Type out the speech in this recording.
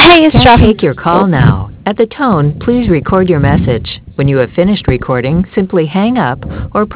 Hey, it's Can't Jeff. take your call now. At the tone, please record your message. When you have finished recording, simply hang up or